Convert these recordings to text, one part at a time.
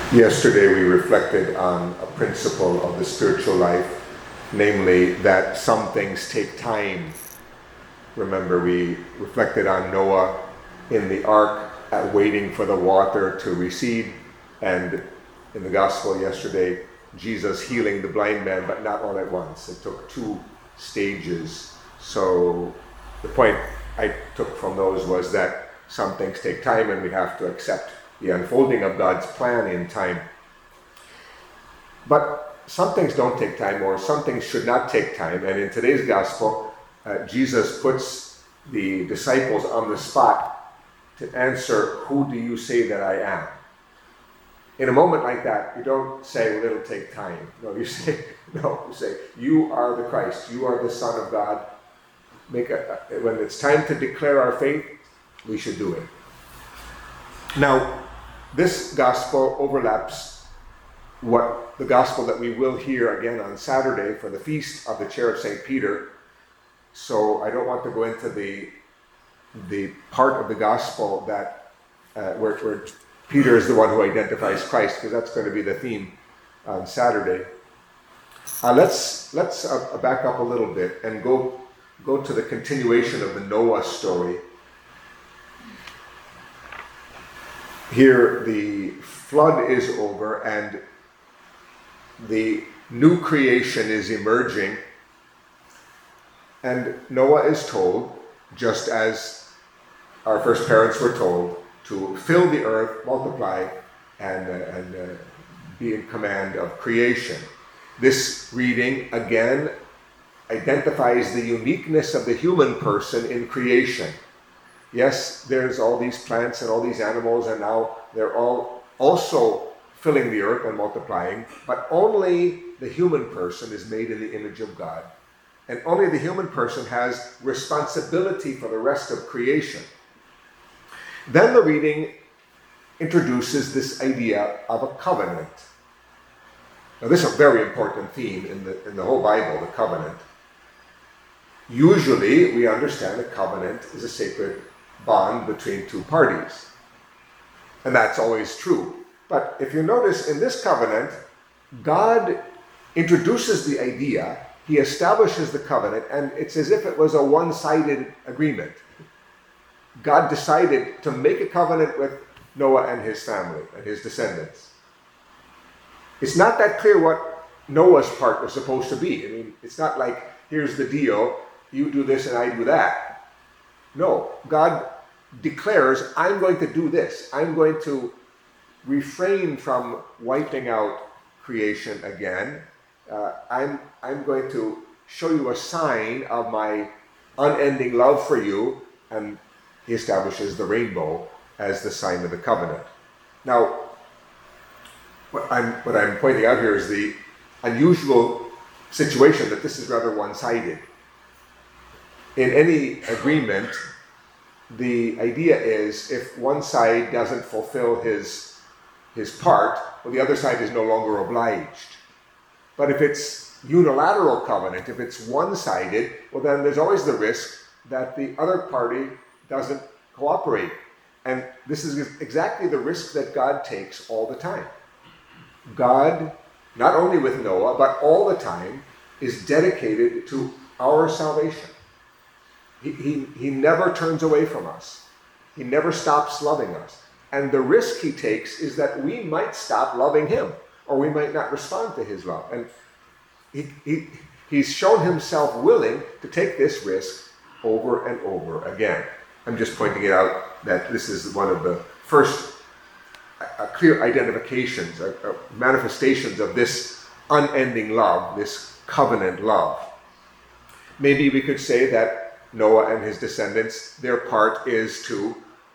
Yesterday we reflected on a principle of the spiritual life, namely that some things take time. Remember, we reflected on Noah in the ark waiting for the water to recede, and in the gospel yesterday, Jesus healing the blind man, but not all at once. It took 2 stages. So the point I took from those was that some things take time and we have to accept the unfolding of God's plan in time. But some things don't take time, or some things should not take time. And in today's gospel, Jesus puts the disciples on the spot to answer, "Who do you say that I am?" In a moment like that, you don't say, "Well, it'll take time." No, you say, "You are the Christ. You are the Son of God." When it's time to declare our faith, we should do it. Now, this gospel overlaps what the gospel that we will hear again on Saturday for the feast of the Chair of St. Peter. So I don't want to go into the part of the gospel that where Peter is the one who identifies Christ, because that's going to be the theme on Saturday. Let's back up a little bit and go to the continuation of the Noah story. Here the flood is over and the new creation is emerging, and Noah is told, just as our first parents were told, to fill the earth, multiply, and be in command of creation. This reading again identifies the uniqueness of the human person in creation. Yes, there's all these plants and all these animals, and now they're all also filling the earth and multiplying, but only the human person is made in the image of God. And only the human person has responsibility for the rest of creation. Then the reading introduces this idea of a covenant. Now, this is a very important theme in the whole Bible, the covenant. Usually, we understand a covenant is a sacred bond between 2 parties. And that's always true. But if you notice, in this covenant, God introduces the idea, he establishes the covenant, and it's as if it was a one-sided agreement. God decided to make a covenant with Noah and his family and his descendants. It's not that clear what Noah's part was supposed to be. I mean, it's not like, here's the deal, you do this and I do that. No, God declares, I'm going to do this. I'm going to refrain from wiping out creation again. I'm going to show you a sign of my unending love for you, and he establishes the rainbow as the sign of the covenant. Now, what I'm pointing out here is the unusual situation that this is rather one-sided. In any agreement, the idea is if one side doesn't fulfill his part, well, the other side is no longer obliged. But if it's unilateral covenant, if it's one-sided, well, then there's always the risk that the other party doesn't cooperate. And this is exactly the risk that God takes all the time. God, not only with Noah, but all the time, is dedicated to our salvation. He never turns away from us. He never stops loving us. And the risk he takes is that we might stop loving him, or we might not respond to his love. And he's shown himself willing to take this risk over and over again. I'm just pointing it out that this is one of the first clear identifications, manifestations of this unending love, this covenant love. Maybe we could say that Noah and his descendants, their part is to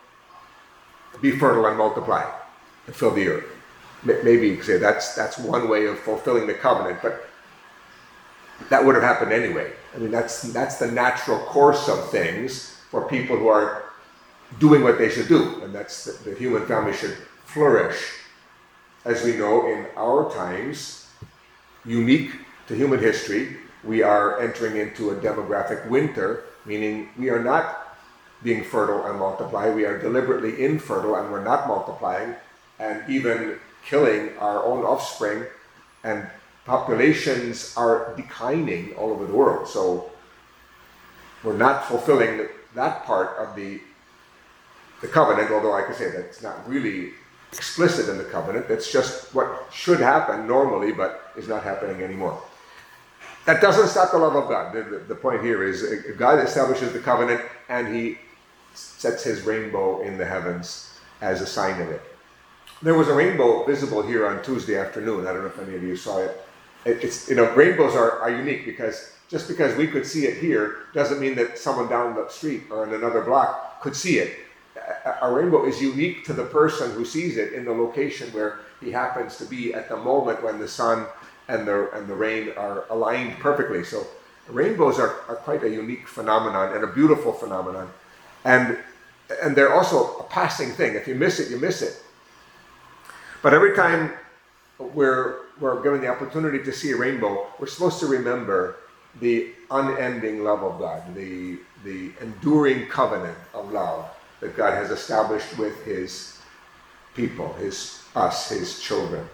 be fertile and multiply and fill the earth. Maybe you could say that's one way of fulfilling the covenant, but that would have happened anyway. I mean, that's the natural course of things for people who are doing what they should do, and that's the human family should flourish. As we know, in our times, unique to human history, we are entering into a demographic winter, meaning we are not being fertile and multiply. We are deliberately infertile and we're not multiplying. And even killing our own offspring, and populations are declining all over the world. So we're not fulfilling that part of the covenant, although like I say, that's not really explicit in the covenant. That's just what should happen normally, but is not happening anymore. That doesn't stop the love of God. The point here is God establishes the covenant and he sets his rainbow in the heavens as a sign of it. There was a rainbow visible here on Tuesday afternoon. I don't know if any of you saw it. It's rainbows are unique because just because we could see it here doesn't mean that someone down the street or in another block could see it. A rainbow is unique to the person who sees it in the location where he happens to be at the moment when the sun and the rain are aligned perfectly. So rainbows are quite a unique phenomenon and a beautiful phenomenon. And they're also a passing thing. If you miss it, you miss it. But every time we're given the opportunity to see a rainbow, we're supposed to remember the unending love of God, the enduring covenant of love that God has established with his people, his children.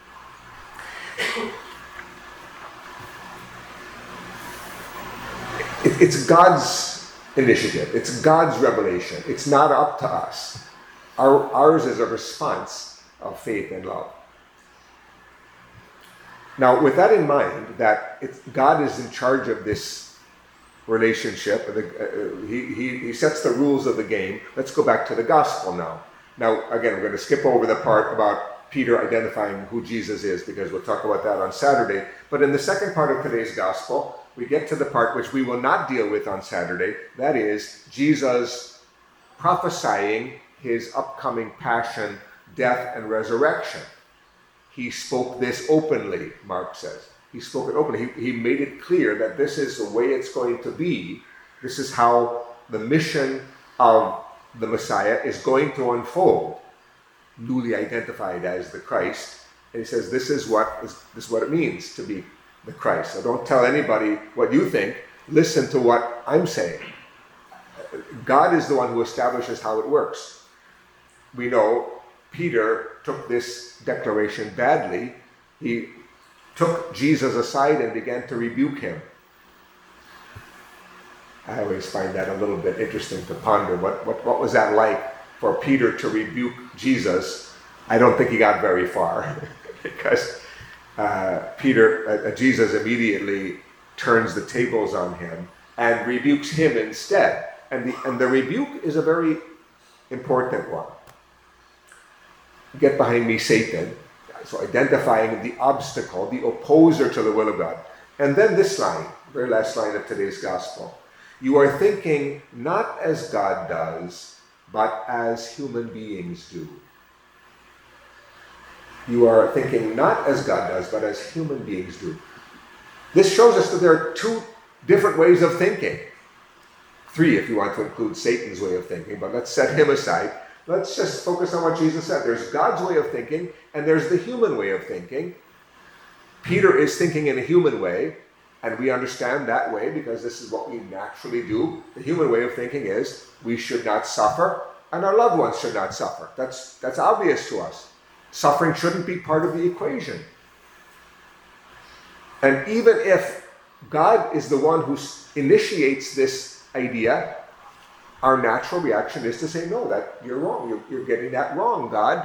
It's God's initiative. It's God's revelation. It's not up to us. Ours is a response of faith and love. Now, with that in mind, that God is in charge of this relationship, he sets the rules of the game. Let's go back to the gospel now. Now, again, we're going to skip over the part about Peter identifying who Jesus is, because we'll talk about that on Saturday. But in the second part of today's gospel, we get to the part which we will not deal with on Saturday. That is Jesus prophesying his upcoming passion, death, and resurrection. He spoke this openly, Mark says. He spoke it openly. He made it clear that this is the way it's going to be. This is how the mission of the Messiah is going to unfold, newly identified as the Christ. And he says, this is what it means to be the Christ. So don't tell anybody what you think. Listen to what I'm saying. God is the one who establishes how it works. We know Peter took this declaration badly. He took Jesus aside and began to rebuke him. I always find that a little bit interesting to ponder. What was that like for Peter to rebuke Jesus? I don't think he got very far because Jesus immediately turns the tables on him and rebukes him instead. And the rebuke is a very important one. Get behind me, Satan. So identifying the obstacle, the opposer to the will of God. And then this line, very last line of today's gospel. You are thinking not as God does, but as human beings do. You are thinking not as God does, but as human beings do. This shows us that there are two different ways of thinking. Three, if you want to include Satan's way of thinking, but let's set him aside. Let's just focus on what Jesus said. There's God's way of thinking, and there's the human way of thinking. Peter is thinking in a human way, and we understand that way because this is what we naturally do. The human way of thinking is we should not suffer, and our loved ones should not suffer. That's obvious to us. Suffering shouldn't be part of the equation. And even if God is the one who initiates this idea, our natural reaction is to say, no, that you're wrong. You're getting that wrong, God.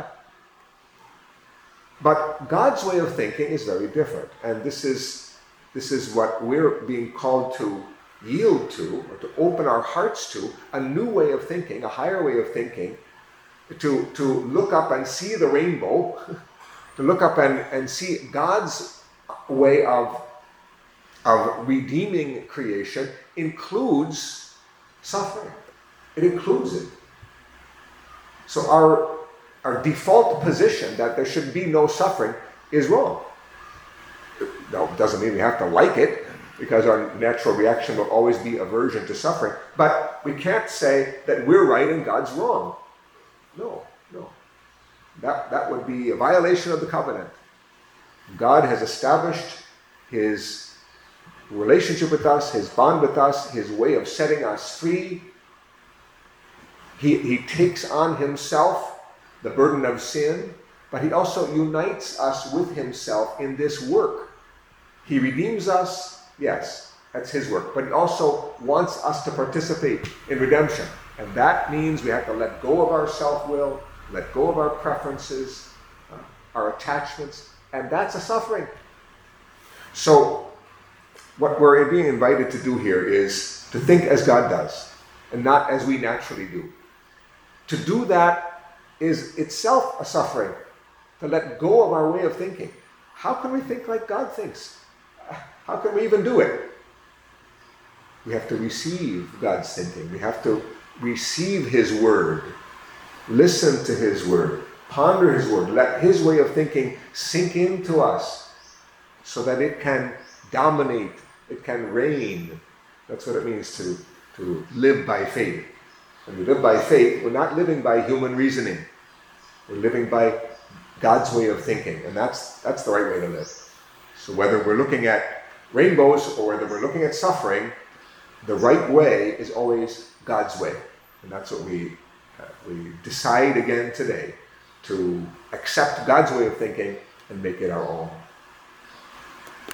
But God's way of thinking is very different. And this is what we're being called to yield to, or to open our hearts to, a new way of thinking, a higher way of thinking, to look up and see the rainbow, to look up and see God's way of redeeming creation includes suffering. It includes it. So our default position that there should be no suffering is wrong. Now, it doesn't mean we have to like it, because our natural reaction will always be aversion to suffering. But we can't say that we're right and God's wrong. No. That would be a violation of the covenant. God has established his relationship with us, his bond with us, his way of setting us free. He takes on himself the burden of sin, but he also unites us with himself in this work. He redeems us, yes, that's his work, but he also wants us to participate in redemption. And that means we have to let go of our self-will, let go of our preferences, our attachments, and that's a suffering. So what we're being invited to do here is to think as God does, and not as we naturally do. To do that is itself a suffering, to let go of our way of thinking. How can we think like God thinks? How can we even do it? We have to receive God's thinking. We have to receive his word, listen to his word, ponder his word, let his way of thinking sink into us so that it can dominate, it can reign. That's what it means to live by faith. When we live by faith, we're not living by human reasoning. We're living by God's way of thinking, and that's the right way to live. So whether we're looking at rainbows or whether we're looking at suffering, the right way is always God's way. And that's what we decide again today, to accept God's way of thinking and make it our own.